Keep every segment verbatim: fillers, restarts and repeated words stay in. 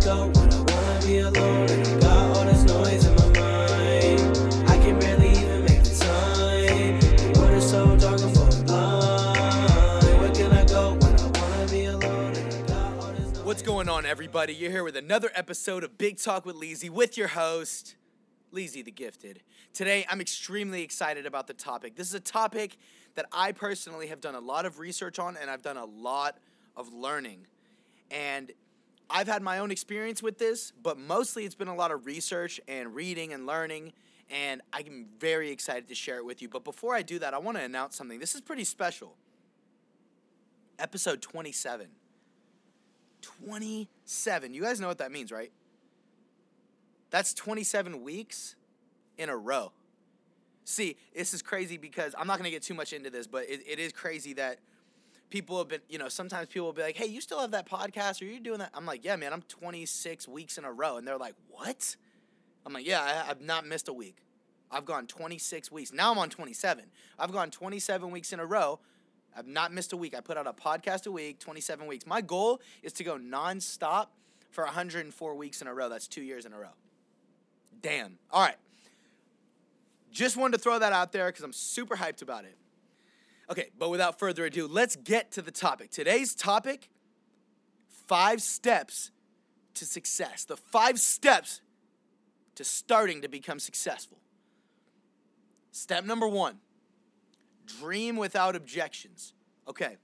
go when I wanna be alone? And I got all this noise in my mind. I can barely even make the time. The world is so dark, I'm going blind. Where can I go when I wanna be alone? And I got all this noise. What's going on, everybody? You're here with another episode of Big Talk with Leezy with your host, Leezy the Gifted. Today, I'm extremely excited about the topic. This is a topic that I personally have done a lot of research on, and I've done a lot of learning. And I've had my own experience with this, but mostly it's been a lot of research and reading and learning, and I'm very excited to share it with you. But before I do that, I want to announce something. This is pretty special. Episode twenty-seven. twenty-seven. You guys know what that means, right? That's twenty-seven weeks in a row. See, this is crazy because I'm not going to get too much into this, but it, it is crazy that people have been, you know, sometimes people will be like, hey, you still have that podcast? Or you're doing that? I'm like, yeah, man, I'm twenty-six weeks in a row. And they're like, what? I'm like, yeah, I, I've not missed a week. I've gone twenty-six weeks. Now I'm on twenty-seven. I've gone twenty-seven weeks in a row. I've not missed a week. I put out a podcast a week, twenty-seven weeks. My goal is to go nonstop for one hundred four weeks in a row. That's two years in a row. Damn. All right. Just wanted to throw that out there because I'm super hyped about it. Okay, but without further ado, let's get to the topic. Today's topic, five steps to success. The five steps to starting to become successful. Step number one, dream without objections. Okay.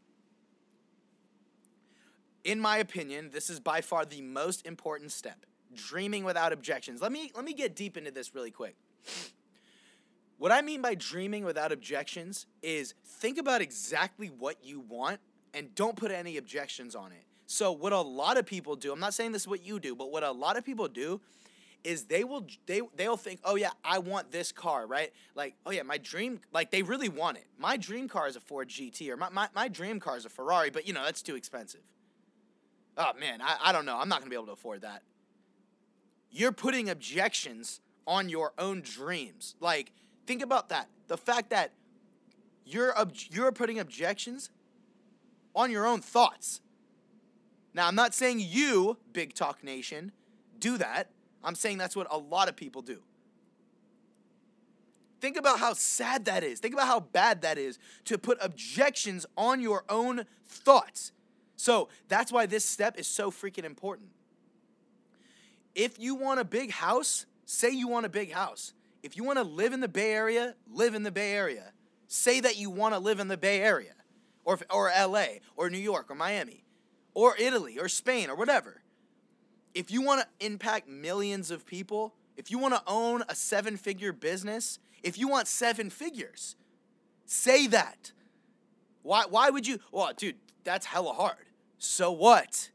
In my opinion, this is by far the most important step. Dreaming without objections. Let me let me get deep into this really quick. What I mean by dreaming without objections is think about exactly what you want and don't put any objections on it. So what a lot of people do, I'm not saying this is what you do, but what a lot of people do is they will they they'll think, "Oh yeah, I want this car," right? Like, "Oh yeah, my dream," like they really want it. My dream car is a Ford G T, or my my, my dream car is a Ferrari, but you know, that's too expensive. Oh man, I, I don't know. I'm not going to be able to afford that. You're putting objections on your own dreams. Like, think about that. The fact that you're ob- you're putting objections on your own thoughts. Now, I'm not saying you, Big Talk Nation, do that. I'm saying that's what a lot of people do. Think about how sad that is. Think about how bad that is to put objections on your own thoughts. So that's why this step is so freaking important. If you want a big house, say you want a big house. If you want to live in the Bay Area, live in the Bay Area. Say that you want to live in the Bay Area, or or L A, or New York, or Miami, or Italy, or Spain, or whatever. If you want to impact millions of people, if you want to own a seven-figure business, if you want seven figures, say that. Why why would you? Well, dude, that's hella hard. So what?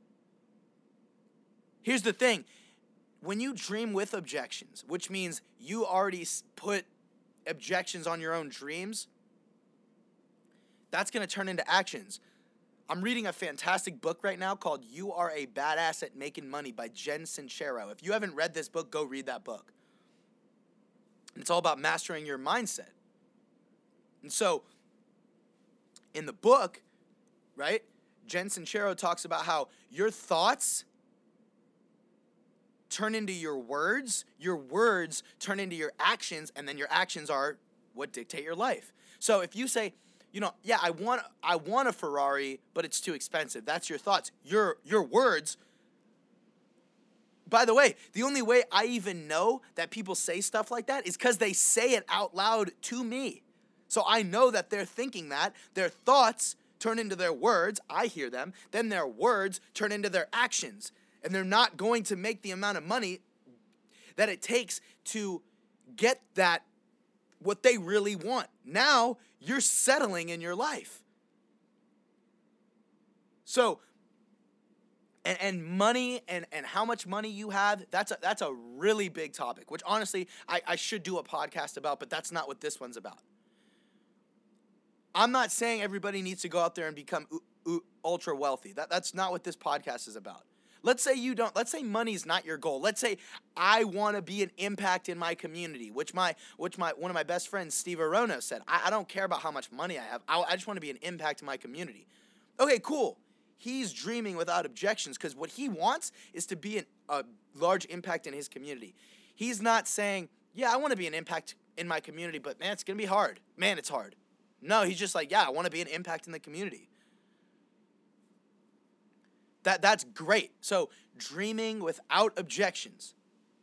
Here's the thing. When you dream with objections, which means you already put objections on your own dreams, that's going to turn into actions. I'm reading a fantastic book right now called You Are a Badass at Making Money by Jen Sincero. If you haven't read this book, go read that book. And it's all about mastering your mindset. And so, in the book, right, Jen Sincero talks about how your thoughts turn into your words, your words turn into your actions, and then your actions are what dictate your life. So if you say, you know, yeah, I want I want a Ferrari, but it's too expensive. That's your thoughts. Your your words. By the way, the only way I even know that people say stuff like that is because they say it out loud to me. So I know that they're thinking that. Their thoughts turn into their words. I hear them. Then their words turn into their actions. And they're not going to make the amount of money that it takes to get that, what they really want. Now, you're settling in your life. So, and, and money and, and how much money you have, that's a, that's a really big topic, which honestly, I, I should do a podcast about, but that's not what this one's about. I'm not saying everybody needs to go out there and become u- u- ultra wealthy. That, that's not what this podcast is about. Let's say you don't, let's say money's not your goal. Let's say I want to be an impact in my community, which my, which my, one of my best friends, Steve Arono, said. I, I don't care about how much money I have. I, I just want to be an impact in my community. Okay, cool. He's dreaming without objections because what he wants is to be an, a large impact in his community. He's not saying, yeah, I want to be an impact in my community, but man, it's going to be hard. Man, it's hard. No, he's just like, yeah, I want to be an impact in the community. That That's great. So dreaming without objections.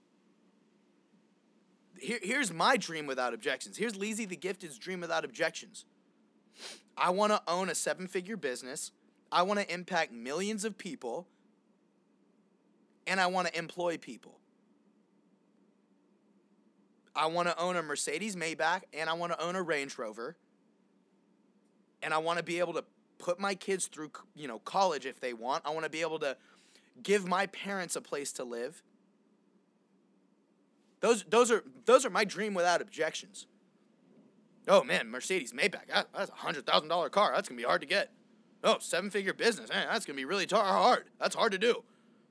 Here, here's my dream without objections. Here's Leezy the Gifted's dream without objections. I want to own a seven-figure business. I want to impact millions of people. And I want to employ people. I want to own a Mercedes Maybach, and I want to own a Range Rover. And I want to be able to put my kids through, you know, college if they want. I want to be able to give my parents a place to live. Those those are those are my dream without objections. Oh man, Mercedes Maybach, that, that's a hundred thousand dollar car. That's gonna be hard to get. Oh, seven figure business, man, that's gonna be really tar- hard. That's hard to do.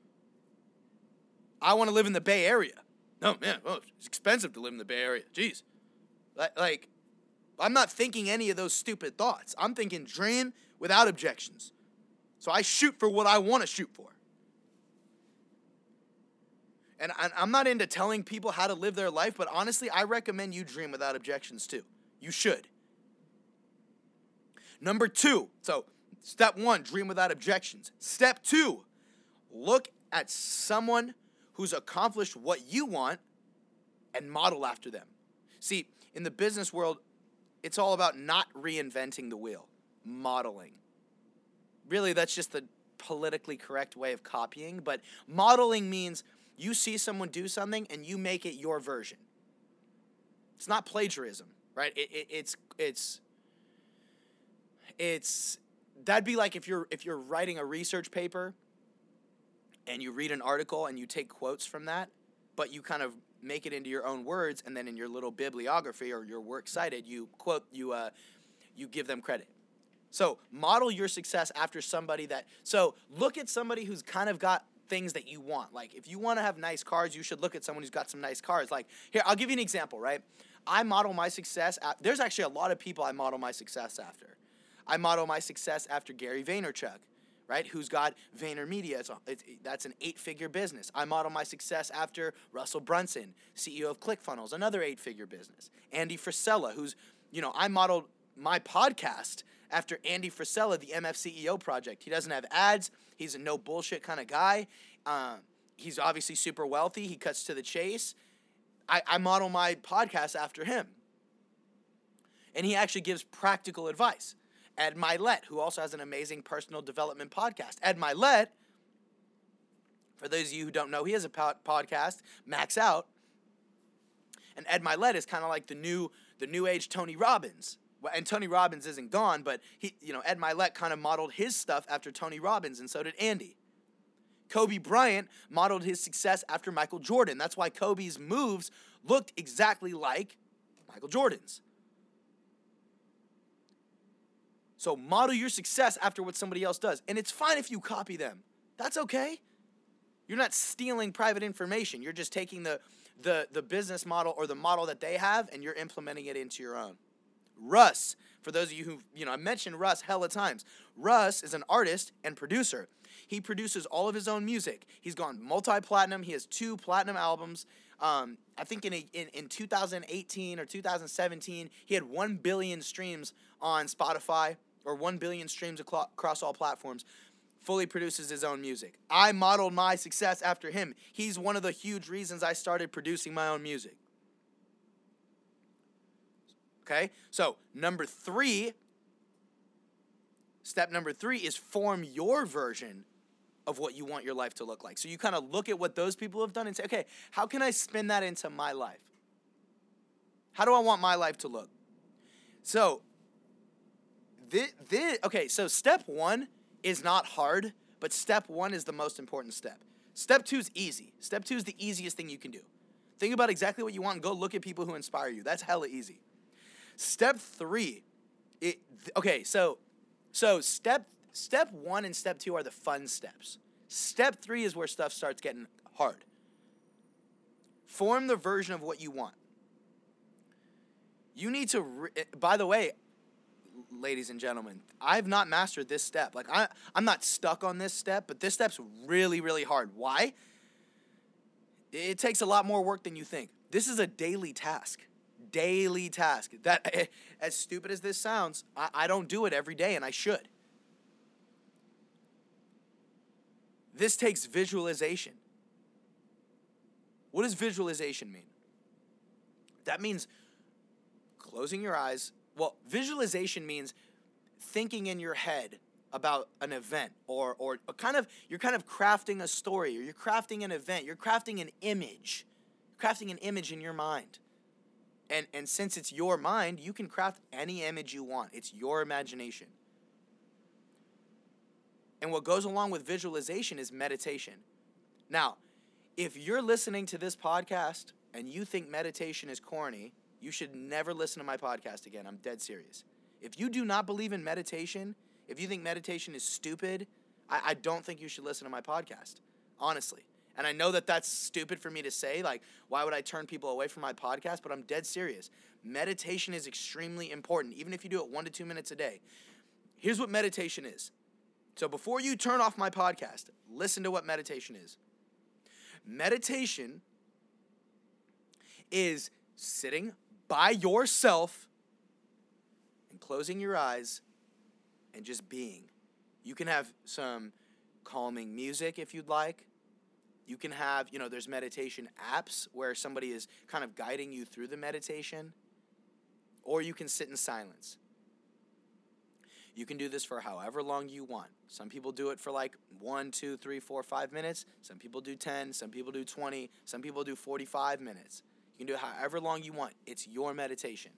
I want to live in the Bay Area. No man, oh, it's expensive to live in the Bay Area. Jeez, like, like I'm not thinking any of those stupid thoughts. I'm thinking dream without objections. So I shoot for what I want to shoot for. And I'm not into telling people how to live their life, but honestly, I recommend you dream without objections too. You should. Number two, so step one, dream without objections. Step two, look at someone who's accomplished what you want and model after them. See, in the business world, it's all about not reinventing the wheel, modeling. Really, that's just the politically correct way of copying, but modeling means you see someone do something and you make it your version. It's not plagiarism, right? It, it, it's it's it's that'd be like if you're if you're writing a research paper and you read an article and you take quotes from that, but you kind of make it into your own words, and then in your little bibliography or your works cited, you quote you uh you give them credit. So model your success after somebody that. So look at somebody who's kind of got things that you want. Like, if you want to have nice cars, you should look at someone who's got some nice cars. Like, here, I'll give you an example, right? I model my success. At, there's actually a lot of people I model my success after. I model my success after Gary Vaynerchuk, right? Who's got VaynerMedia. It's a, it's, that's an eight-figure business. I model my success after Russell Brunson, C E O of ClickFunnels, another eight-figure business. Andy Frisella, who's, you know, I modeled my podcast after Andy Frisella, the M F C E O project. He doesn't have ads. He's a no bullshit kind of guy. Uh, he's obviously super wealthy. He cuts to the chase. I, I model my podcast after him. And he actually gives practical advice. Ed Mylett, who also has an amazing personal development podcast. Ed Mylett, for those of you who don't know, he has a pod- podcast, Max Out. And Ed Mylett is kind of like the new, the new age Tony Robbins. And Tony Robbins isn't gone, but he, you know, Ed Mylett kind of modeled his stuff after Tony Robbins, and so did Andy. Kobe Bryant modeled his success after Michael Jordan. That's why Kobe's moves looked exactly like Michael Jordan's. So model your success after what somebody else does. And it's fine if you copy them. That's okay. You're not stealing private information. You're just taking the, the, the business model or the model that they have, and you're implementing it into your own. Russ, for those of you who, you know, I mentioned Russ hella times. Russ is an artist and producer. He produces all of his own music. He's gone multi-platinum. He has two platinum albums. Um, I think in, a, in in two thousand eighteen or two thousand seventeen, he had one billion streams on Spotify, or one billion streams across all platforms. Fully produces his own music. I modeled my success after him. He's one of the huge reasons I started producing my own music. Okay, so number three, step number three is form your version of what you want your life to look like. So you kind of look at what those people have done and say, okay, how can I spin that into my life? How do I want my life to look? So, this, this, okay, so step one is not hard, but step one is the most important step. Step two is easy. Step two is the easiest thing you can do. Think about exactly what you want and go look at people who inspire you. That's hella easy. Step three, it, okay, so so step step one and step two are the fun steps. Step three is where stuff starts getting hard. Form the version of what you want. You need to, re- by the way, ladies and gentlemen. I've not mastered this step. Like, I, I'm not stuck on this step, but this step's really, really hard. Why? It takes a lot more work than you think. This is a daily task. Daily task. That, as stupid as this sounds, I, I don't do it every day, and I should. This takes visualization. What does visualization mean? That means closing your eyes. Well, visualization means thinking in your head about an event, or or a kind of you're kind of crafting a story, or you're crafting an event, you're crafting an image. You're crafting an image in your mind. And and since it's your mind, you can craft any image you want. It's your imagination. And what goes along with visualization is meditation. Now, if you're listening to this podcast and you think meditation is corny, you should never listen to my podcast again. I'm dead serious. If you do not believe in meditation, if you think meditation is stupid, I, I don't think you should listen to my podcast, honestly. And I know that that's stupid for me to say. Like, why would I turn people away from my podcast? But I'm dead serious. Meditation is extremely important, even if you do it one to two minutes a day. Here's what meditation is. So before you turn off my podcast, listen to what meditation is. Meditation is sitting by yourself and closing your eyes and just being. You can have some calming music if you'd like. You can have, you know, there's meditation apps where somebody is kind of guiding you through the meditation. Or you can sit in silence. You can do this for however long you want. Some people do it for like one, two, three, four, five minutes. Some people do ten. Some people do twenty. Some people do forty-five minutes. You can do it however long you want. It's your meditation.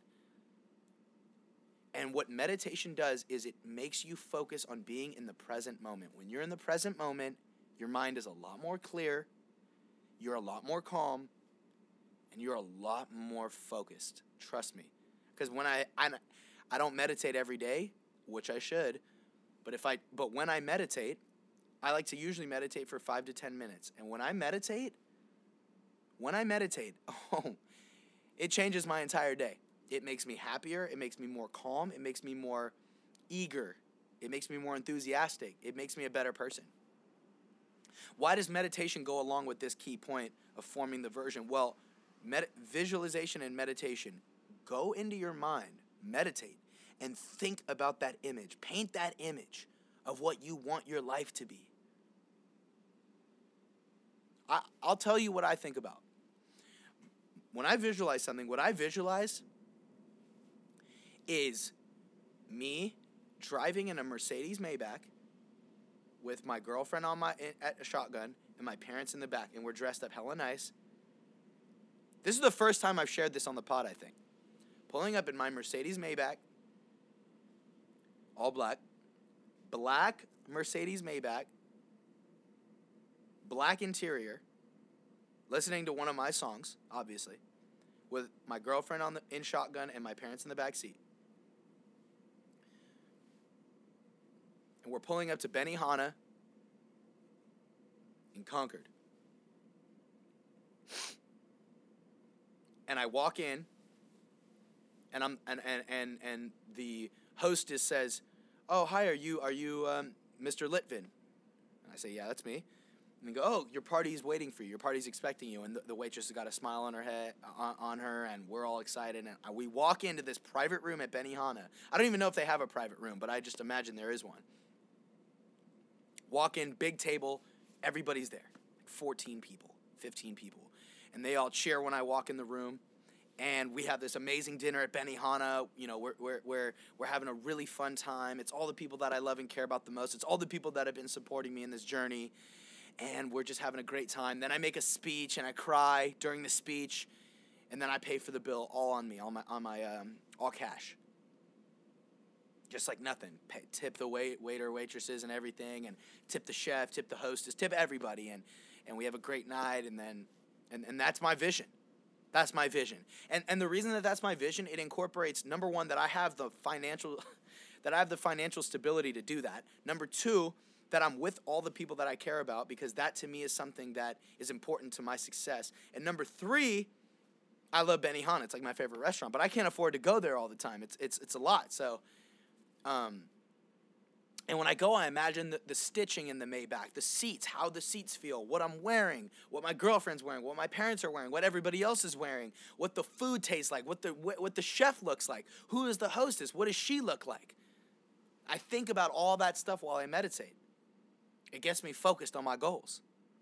And what meditation does is it makes you focus on being in the present moment. When you're in the present moment, your mind is a lot more clear, you're a lot more calm, and you're a lot more focused. Trust me. Because when I, I I don't meditate every day, which I should, but if I but when I meditate, I like to usually meditate for five to ten minutes. And when I meditate, when I meditate, oh, it changes my entire day. It makes me happier, it makes me more calm, it makes me more eager, it makes me more enthusiastic, it makes me a better person. Why does meditation go along with this key point of forming the version? Well, med- visualization and meditation. Go into your mind, meditate, and think about that image. Paint that image of what you want your life to be. I, I'll tell you what I think about. When I visualize something, what I visualize is me driving in a Mercedes Maybach with my girlfriend on my at a shotgun and my parents in the back, and we're dressed up hella nice. This is the first time I've shared this on the pod, I think. Pulling up in my Mercedes Maybach, all black, black Mercedes Maybach, black interior, listening to one of my songs, obviously, with my girlfriend on the in shotgun and my parents in the back seat. And we're pulling up to Benihana in Concord. And I walk in, and I'm and and and, and the hostess says, "Oh, hi, are you are you um, Mister Litvin?" And I say, "Yeah, that's me." And they go, "Oh, your party's waiting for you. Your party's expecting you." And the, the waitress has got a smile on her head, on, on her, and we're all excited. And we walk into this private room at Benihana. I don't even know if they have a private room, but I just imagine there is one. Walk in, big table, everybody's there. fourteen people, fifteen people. And they all cheer when I walk in the room. And we have this amazing dinner at Benihana. You know, we're, we're, we're, we're having a really fun time. It's all the people that I love and care about the most. It's all the people that have been supporting me in this journey. And we're just having a great time. Then I make a speech, and I cry during the speech. And then I pay for the bill all on me, all my, on my um, all cash. Just like nothing. Pay, tip the wait, waiter, waitresses, and everything, and tip the chef, tip the hostess, tip everybody, and and we have a great night, and then, and, and that's my vision. That's my vision. And and the reason that that's my vision, it incorporates, number one, that I have the financial, that I have the financial stability to do that. Number two, that I'm with all the people that I care about, because that to me is something that is important to my success. And number three, I love Benihana. It's like my favorite restaurant, but I can't afford to go there all the time. It's it's it's a lot. So Um, and when I go, I imagine the, the stitching in the Maybach, the seats, how the seats feel, what I'm wearing, what my girlfriend's wearing, what my parents are wearing, what everybody else is wearing, what the food tastes like, what the what, what the chef looks like, who is the hostess, what does she look like. I think about all that stuff while I meditate. It gets me focused on my goals.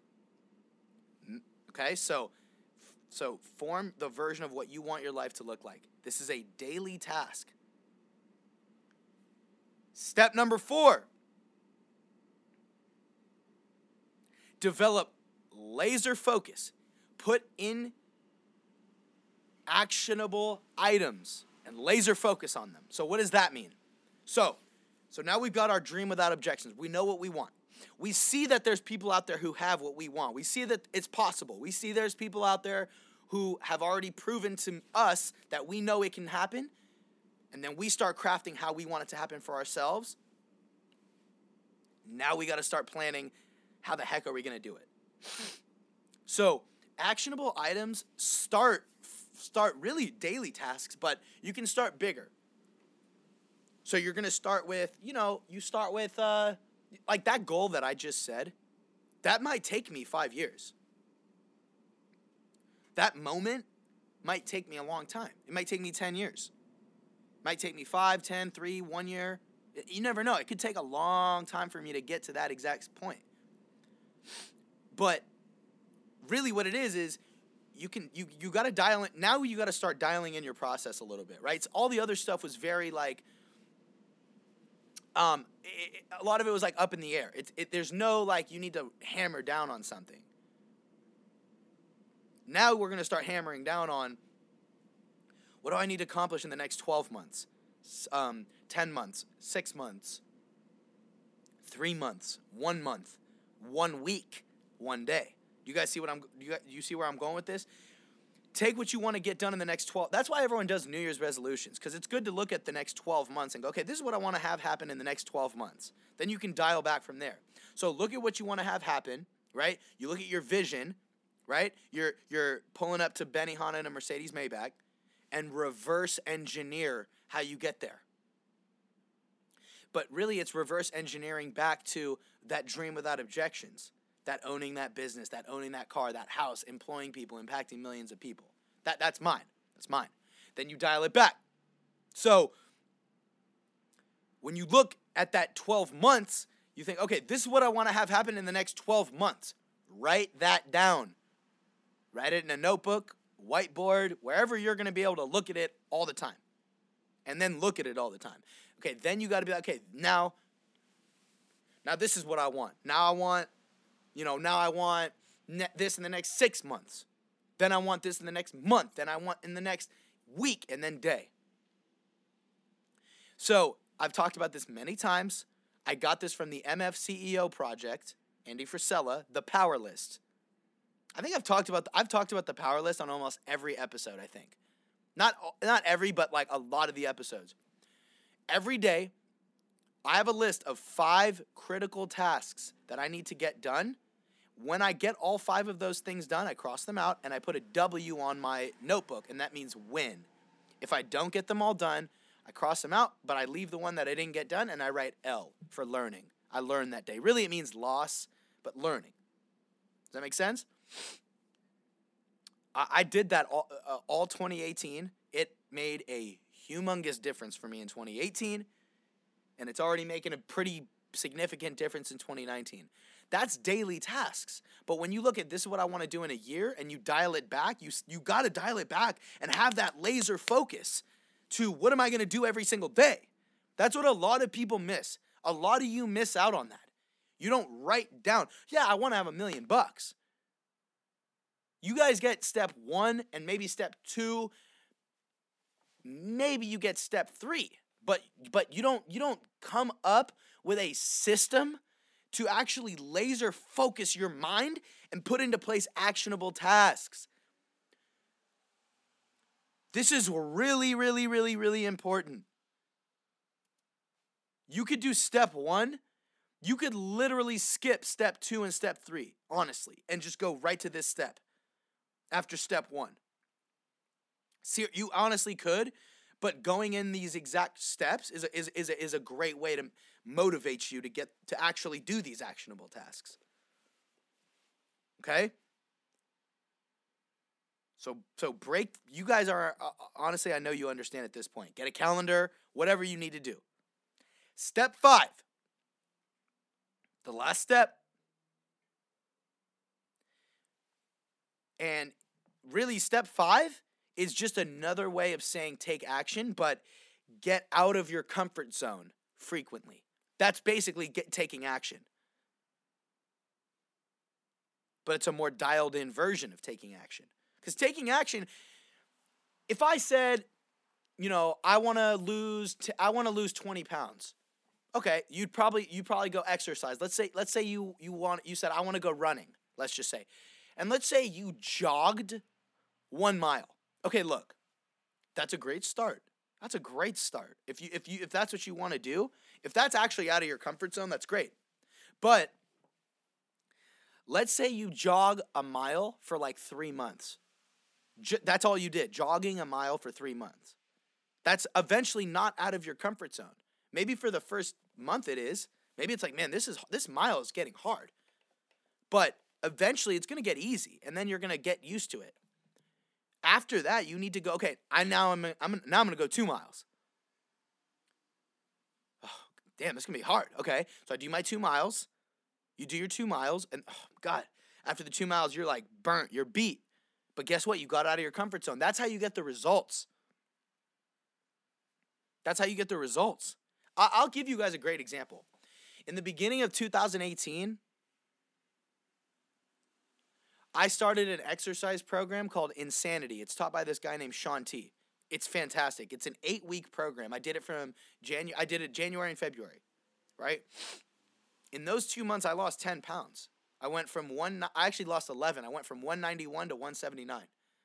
Okay, so so form the version of what you want your life to look like. This is a daily task. Step number four. Develop laser focus. Put in actionable items and laser focus on them. So what does that mean? So, so now we've got our dream without objections. We know what we want. We see that there's people out there who have what we want. We see that it's possible. We see there's people out there who have already proven to us that we know it can happen. And then we start crafting how we want it to happen for ourselves. Now we got to start planning how the heck are we going to do it. So actionable items start start really daily tasks, but you can start bigger. So you're going to start with, you know, you start with uh, like that goal that I just said. That might take me five years. That moment might take me a long time. It might take me ten years. It might take me five, ten, three, one year. You never know. It could take a long time for me to get to that exact point. But really what it is is you can you you got to dial in. Now you got to start dialing in your process a little bit, right? So all the other stuff was very like um it, a lot of it was like up in the air. It's it, there's no like you need to hammer down on something. Now we're going to start hammering down on what do I need to accomplish in the next twelve months, um, ten months, six months, three months, one month, one week, one day. You guys see what I'm? You guys, you see where I'm going with this? Take what you want to get done in the next twelve. That's why everyone does New Year's resolutions, because it's good to look at the next twelve months and go, okay, this is what I want to have happen in the next twelve months. Then you can dial back from there. So look at what you want to have happen, right? You look at your vision, right? You're you're pulling up to Benihana in a Mercedes Maybach, and reverse engineer how you get there. But really, it's reverse engineering back to that dream without objections. That owning that business, that owning that car, that house, employing people, impacting millions of people. That that's mine. That's mine. Then you dial it back. So when you look at that twelve months, you think, okay, this is what I want to have happen in the next twelve months. Write that down. Write it in a notebook, whiteboard, wherever you're going to be able to look at it all the time. And then look at it all the time. Okay, then you got to be like, okay, now, now this is what I want. Now I want You know, now I want ne- this in the next six months. Then I want this in the next month. Then I want in the next week and then day. So I've talked about this many times. I got this from the M F C E O project, Andy Frisella, the Power List. I think I've talked about the, I've talked about the Power List on almost every episode, I think. Not not every, but like a lot of the episodes. Every day, I have a list of five critical tasks that I need to get done. When I get all five of those things done, I cross them out and I put a W on my notebook, and that means win. If I don't get them all done, I cross them out, but I leave the one that I didn't get done and I write L for learning. I learned that day. Really, it means loss, but learning. Does that make sense? I, I did that all, uh, all twenty eighteen. It made a humongous difference for me in twenty eighteen. And it's already making a pretty significant difference in twenty nineteen. That's daily tasks. But when you look at this is what I want to do in a year and you dial it back, you you got to dial it back and have that laser focus to what am I going to do every single day? That's what a lot of people miss. A lot of you miss out on that. You don't write down, yeah, I want to have a million bucks. You guys get step one and maybe step two. Maybe you get step three. But but you don't you don't come up with a system to actually laser focus your mind and put into place actionable tasks. This is really, really, really, really important. You could do step one. You could literally skip step two and step three, honestly, and just go right to this step after step one. See, you honestly could. But going in these exact steps is a, is is a, is a great way to motivate you to get to actually do these actionable tasks. Okay? So so break, you guys are, uh, honestly, I know you understand at this point. Get a calendar, whatever you need to do. Step five. The last step. And really, step five is just another way of saying take action, but get out of your comfort zone frequently. That's basically get, taking action. But it's a more dialed in version of taking action. Because taking action, if I said, you know, I want to lose, t- I want to lose twenty pounds. Okay, you'd probably you'd probably go exercise. Let's say let's say you you want you said I want to go running. Let's just say, and let's say you jogged one mile. Okay, look, that's a great start. That's a great start. If you if you if that's what you want to do, if that's actually out of your comfort zone, that's great. But let's say you jog a mile for like three months. J- that's all you did, jogging a mile for three months. That's eventually not out of your comfort zone. Maybe for the first month it is. Maybe it's like, man, this is this mile is getting hard. But eventually it's going to get easy, and then you're going to get used to it. After that, you need to go, okay, I now I'm I'm now I'm going to go two miles. Oh, damn, this is going to be hard. Okay, so I do my two miles. You do your two miles, and oh, God, after the two miles, you're like burnt, you're beat. But guess what? You got out of your comfort zone. That's how you get the results. That's how you get the results. I- I'll give you guys a great example. In the beginning of two thousand eighteen, I started an exercise program called Insanity. It's taught by this guy named Shaun T. It's fantastic. It's an eight-week program. I did it from January. I did it January and February, right? In those two months, I lost ten pounds. I went from one. I actually lost eleven. I went from one ninety-one to one seventy-nine.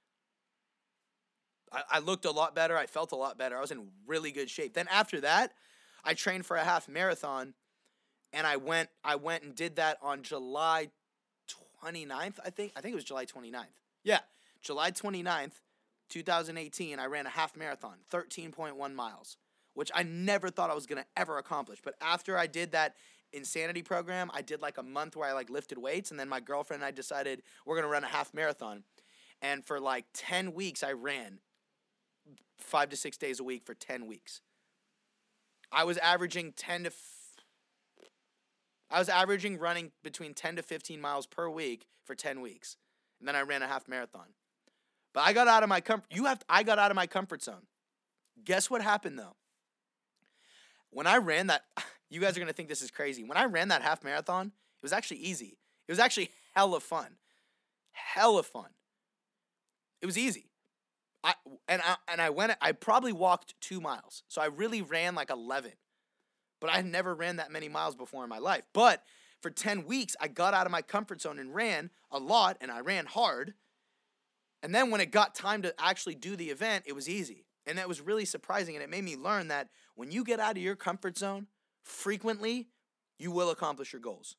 I, I looked a lot better. I felt a lot better. I was in really good shape. Then after that, I trained for a half marathon, and I went. I went and did that on July twenty-ninth, I think. I think it was July twenty-ninth. Yeah, July twenty-ninth, twenty eighteen, I ran a half marathon, thirteen point one miles, which I never thought I was going to ever accomplish. But after I did that Insanity program, I did like a month where I like lifted weights, and then my girlfriend and I decided we're going to run a half marathon. And for like ten weeks, I ran five to six days a week for ten weeks. I was averaging ten to I was averaging running between ten to fifteen miles per week for ten weeks. And then I ran a half marathon. But I got out of my comfort you have to, I got out of my comfort zone. Guess what happened though? When I ran that, you guys are going to think this is crazy. When I ran that half marathon, it was actually easy. It was actually hella fun. Hella fun. It was easy. I and I and I went I probably walked two miles. So I really ran like eleven. But I had never ran that many miles before in my life. But for ten weeks, I got out of my comfort zone and ran a lot, and I ran hard. And then when it got time to actually do the event, it was easy. And that was really surprising, and it made me learn that when you get out of your comfort zone frequently, you will accomplish your goals.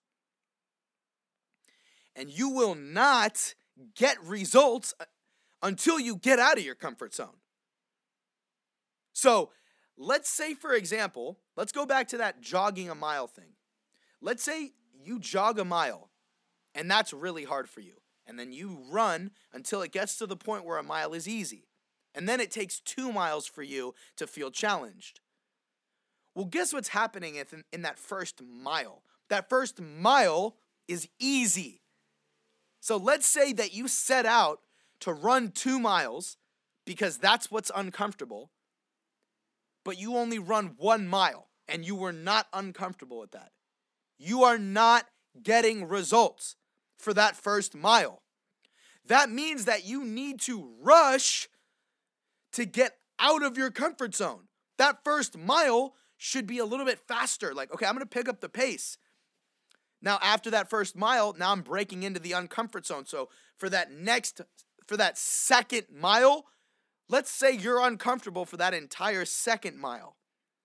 And you will not get results until you get out of your comfort zone. So, let's say, for example, let's go back to that jogging a mile thing. Let's say you jog a mile, and that's really hard for you. And then you run until it gets to the point where a mile is easy. And then it takes two miles for you to feel challenged. Well, guess what's happening in, in that first mile? That first mile is easy. So let's say that you set out to run two miles because that's what's uncomfortable, but you only run one mile and you were not uncomfortable with that. You are not getting results for that first mile. That means that you need to rush to get out of your comfort zone. That first mile should be a little bit faster. Like, okay, I'm going to pick up the pace. Now, after that first mile, now I'm breaking into the uncomfort zone. So for that next, for that second mile, let's say you're uncomfortable for that entire second mile.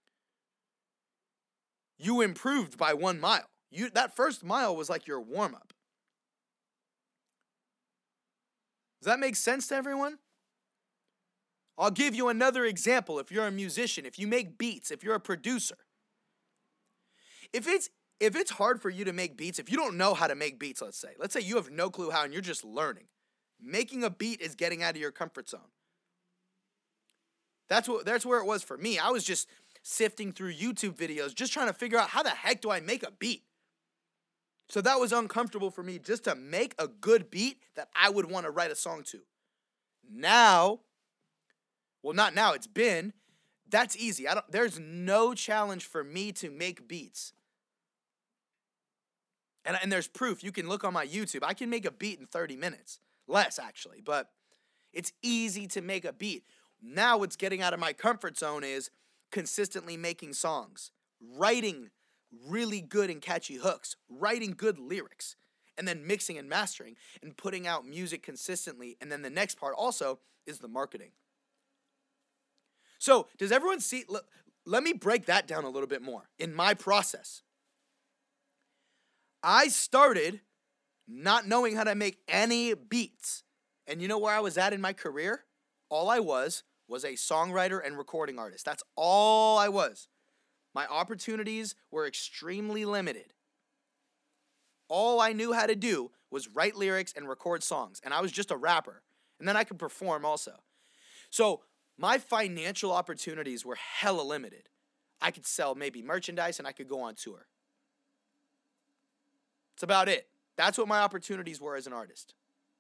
You improved by one mile. You that first mile was like your warm-up. Does that make sense to everyone? I'll give you another example. If you're a musician, if you make beats, if you're a producer, if it's if it's hard for you to make beats, if you don't know how to make beats, let's say, let's say you have no clue how and you're just learning, making a beat is getting out of your comfort zone. That's what that's where it was for me. I was just sifting through YouTube videos, just trying to figure out how the heck do I make a beat. So that was uncomfortable for me, just to make a good beat that I would want to write a song to. Now, well, not now, it's been, that's easy. I don't, there's no challenge for me to make beats. And, and there's proof. You can look on my YouTube. I can make a beat in thirty minutes. Less, actually. But it's easy to make a beat. Now what's getting out of my comfort zone is consistently making songs, writing really good and catchy hooks, writing good lyrics, and then mixing and mastering and putting out music consistently. And then the next part also is the marketing. So does everyone see? Let, let me break that down a little bit more in my process. I started not knowing how to make any beats. And you know where I was at in my career? All I was was a songwriter and recording artist. That's all I was. My opportunities were extremely limited. All I knew how to do was write lyrics and record songs. And I was just a rapper. And then I could perform also. So my financial opportunities were hella limited. I could sell maybe merchandise and I could go on tour. That's about it. That's what my opportunities were as an artist.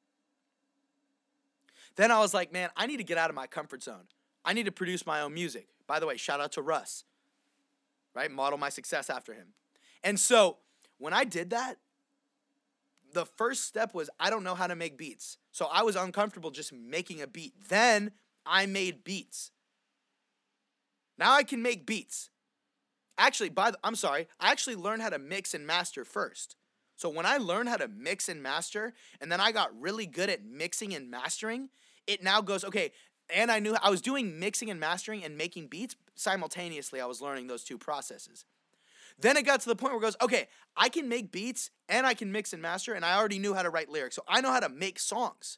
Then I was like, man, I need to get out of my comfort zone. I need to produce my own music. By the way, shout out to Russ. Right? Model my success after him. And so when I did that, the first step was I don't know how to make beats. So I was uncomfortable just making a beat. Then I made beats. Now I can make beats. Actually, by the, I'm sorry, I actually learned how to mix and master first. So when I learned how to mix and master, and then I got really good at mixing and mastering, it now goes, okay, and I knew I was doing mixing and mastering and making beats simultaneously. I was learning those two processes. Then it got to the point where it goes, okay, I can make beats and I can mix and master, and I already knew how to write lyrics. So I know how to make songs.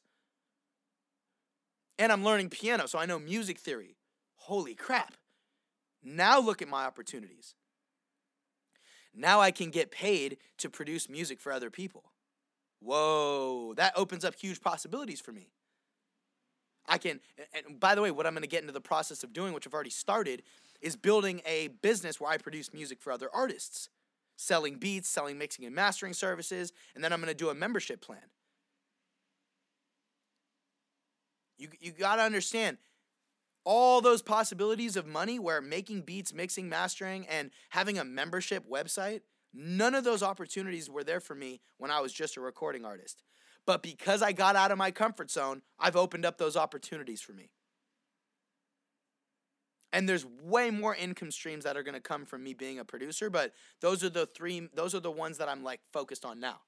And I'm learning piano, so I know music theory. Holy crap. Now look at my opportunities. Now I can get paid to produce music for other people. Whoa, that opens up huge possibilities for me. I can, and by the way, what I'm going to get into the process of doing, which I've already started, is building a business where I produce music for other artists. Selling beats, selling mixing and mastering services, and then I'm going to do a membership plan. You, you got to understand, all those possibilities of money where making beats, mixing, mastering, and having a membership website, none of those opportunities were there for me when I was just a recording artist. But because I got out of my comfort zone, I've opened up those opportunities for me. And there's way more income streams that are going to come from me being a producer, but those are the three, those are the ones that I'm like focused on now.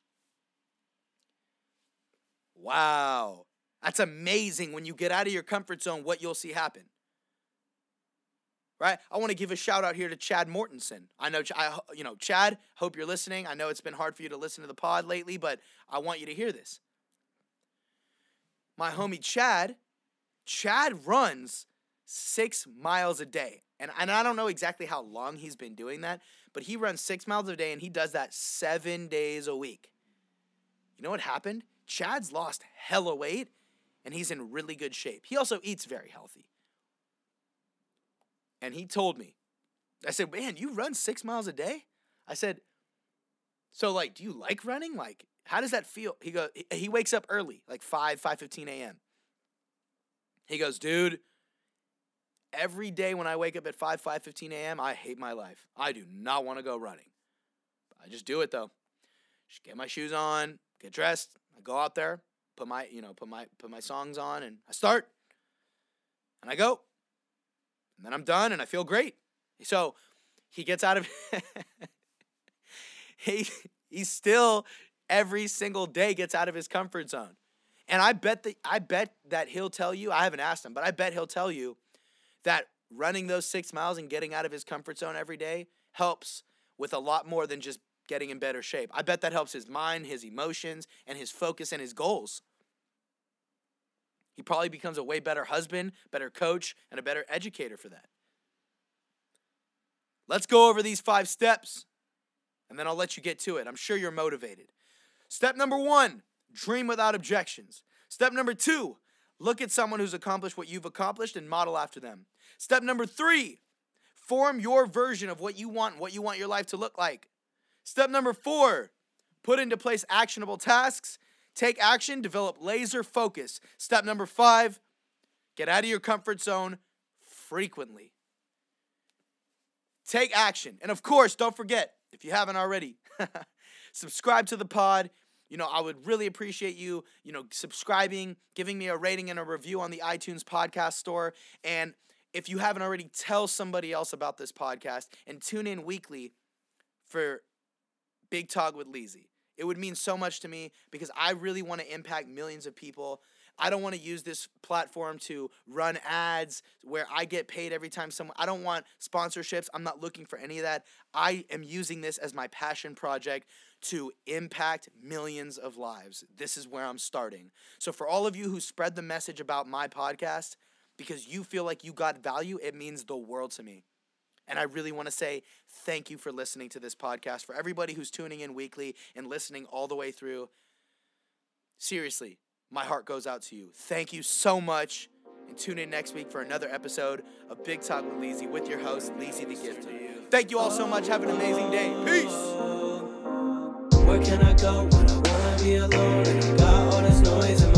Wow. That's amazing when you get out of your comfort zone, what you'll see happen. Right? I want to give a shout out here to Chad Mortensen. I know, I, you know, Chad, hope you're listening. I know it's been hard for you to listen to the pod lately, but I want you to hear this. My homie Chad, Chad runs six miles a day. And, and I don't know exactly how long he's been doing that, but he runs six miles a day and he does that seven days a week. You know what happened? Chad's lost hella weight and he's in really good shape. He also eats very healthy. And he told me, I said, man, you run six miles a day? I said, so like, do you like running? Like, how does that feel? He goes, he wakes up early, like five, five fifteen a.m. He goes, dude, every day when I wake up at five, five fifteen a.m., I hate my life. I do not want to go running. I just do it though. Just get my shoes on, get dressed, I go out there, put my, you know, put my put my songs on, and I start. And I go. And then I'm done and I feel great. So he gets out of he he still every single day gets out of his comfort zone. And I bet that I bet that he'll tell you, I haven't asked him, but I bet he'll tell you that running those six miles and getting out of his comfort zone every day helps with a lot more than just getting in better shape. I bet that helps his mind, his emotions, and his focus and his goals. He probably becomes a way better husband, better coach, and a better educator for that. Let's go over these five steps, and then I'll let you get to it. I'm sure you're motivated. Step number one, dream without objections. Step number two, look at someone who's accomplished what you've accomplished and model after them. Step number three, form your version of what you want, what you want your life to look like. Step number four, put into place actionable tasks. Take action, develop laser focus. Step number five, get out of your comfort zone frequently. Take action. And of course, don't forget, if you haven't already, subscribe to the pod. You know, I would really appreciate you, you know, subscribing, giving me a rating and a review on the iTunes podcast store. And if you haven't already, tell somebody else about this podcast and tune in weekly for Big Talk with Leezy. It would mean so much to me because I really want to impact millions of people. I don't want to use this platform to run ads where I get paid every time someone, I don't want sponsorships. I'm not looking for any of that. I am using this as my passion project to impact millions of lives. This is where I'm starting. So for all of you who spread the message about my podcast because you feel like you got value, it means the world to me. And I really want to say thank you for listening to this podcast. For everybody who's tuning in weekly and listening all the way through, seriously, my heart goes out to you. Thank you so much. And tune in next week for another episode of Big Talk with Leezy with your host, Leezy the Gifted. Thank you all so much. Have an amazing day. Peace. Where can I go when I wanna be alone and I got all this noise in my